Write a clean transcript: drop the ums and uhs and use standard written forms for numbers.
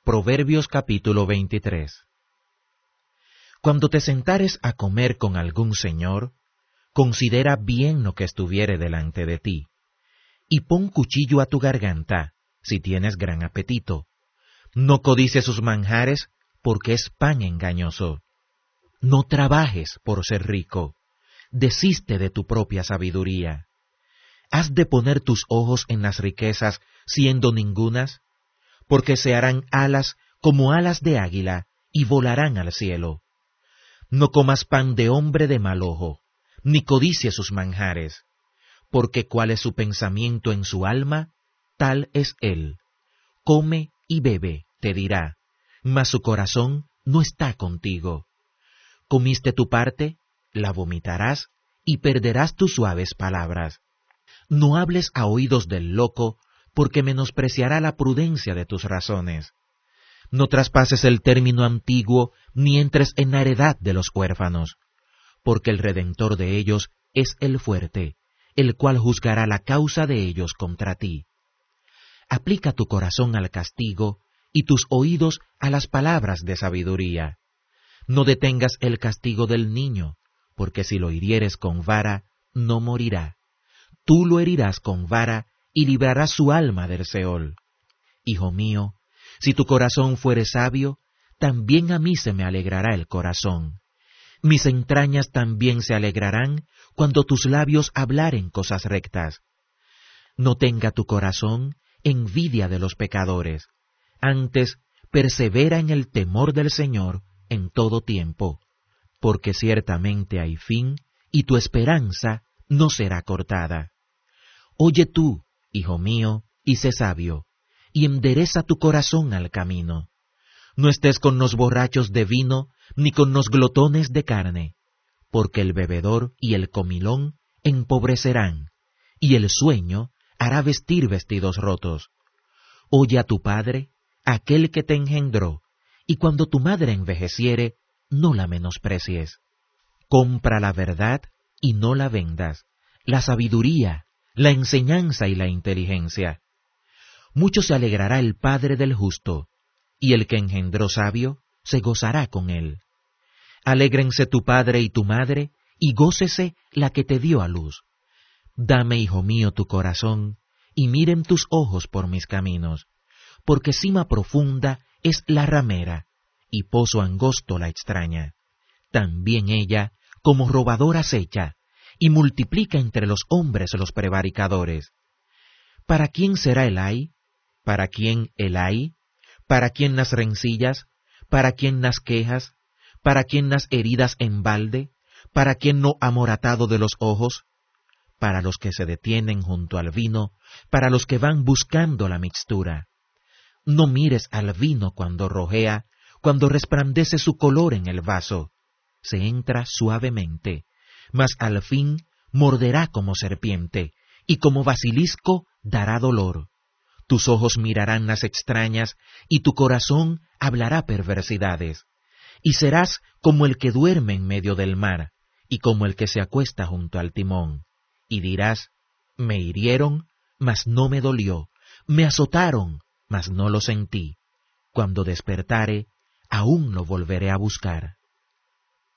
Proverbios capítulo 23. Cuando te sentares a comer con algún señor, considera bien lo que estuviere delante de ti, y pon cuchillo a tu garganta, si tienes gran apetito. No codicies sus manjares, porque es pan engañoso. No trabajes por ser rico, desiste de tu propia sabiduría. ¿Has de poner tus ojos en las riquezas, siendo ningunas? Porque se harán alas como alas de águila, y volarán al cielo. No comas pan de hombre de mal ojo, ni codicies sus manjares, porque cuál es su pensamiento en su alma, tal es él. Come y bebe, te dirá, mas su corazón no está contigo. Comiste tu parte, la vomitarás, y perderás tus suaves palabras. No hables a oídos del loco, porque menospreciará la prudencia de tus razones. No traspases el término antiguo, ni entres en la heredad de los huérfanos, porque el Redentor de ellos es el fuerte, el cual juzgará la causa de ellos contra ti. Aplica tu corazón al castigo, y tus oídos a las palabras de sabiduría. No detengas el castigo del niño, porque si lo hirieres con vara, no morirá. Tú lo herirás con vara, y librarás su alma del Seol. Hijo mío, si tu corazón fuere sabio, también a mí se me alegrará el corazón. Mis entrañas también se alegrarán cuando tus labios hablaren cosas rectas. No tenga tu corazón envidia de los pecadores, antes persevera en el temor del Señor en todo tiempo, porque ciertamente hay fin, y tu esperanza no será cortada. Oye tú, hijo mío, y sé sabio, y endereza tu corazón al camino. No estés con los borrachos de vino, ni con los glotones de carne, porque el bebedor y el comilón empobrecerán, y el sueño hará vestir vestidos rotos. Oye a tu padre, aquel que te engendró, y cuando tu madre envejeciere, no la menosprecies. Compra la verdad y no la vendas, la sabiduría, la enseñanza y la inteligencia. Mucho se alegrará el padre del justo, y el que engendró sabio se gozará con él. Alégrense tu padre y tu madre, y gócese la que te dio a luz. Dame, hijo mío, tu corazón, y miren tus ojos por mis caminos, porque cima profunda es la ramera, y pozo angosto la extraña. También ella, como robadora acecha, y multiplica entre los hombres los prevaricadores. ¿Para quién será el ay? ¿Para quién el ay? ¿Para quién las rencillas? ¿Para quién las quejas? ¿Para quién las heridas en balde? ¿Para quién no amoratado de los ojos? Para los que se detienen junto al vino, para los que van buscando la mixtura. No mires al vino cuando rojea, cuando resplandece su color en el vaso. Se entra suavemente, mas al fin morderá como serpiente, y como basilisco dará dolor. Tus ojos mirarán las extrañas, y tu corazón hablará perversidades. Y serás como el que duerme en medio del mar, y como el que se acuesta junto al timón. Y dirás, me hirieron, mas no me dolió, me azotaron, mas no lo sentí. Cuando despertare, aún lo volveré a buscar.